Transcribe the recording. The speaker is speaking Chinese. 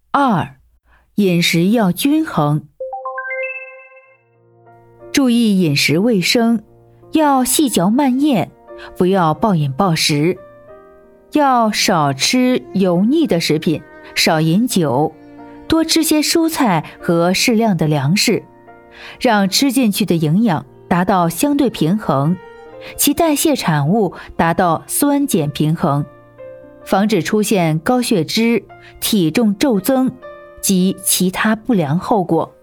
2. 饮食要均衡，注意饮食卫生，要细嚼慢咽，不要暴饮暴食，要少吃油腻的食品，少饮酒，多吃些蔬菜和适量的粮食，让吃进去的营养达到相对平衡，其代谢产物达到酸碱平衡，防止出现高血脂、体重骤增及其他不良后果。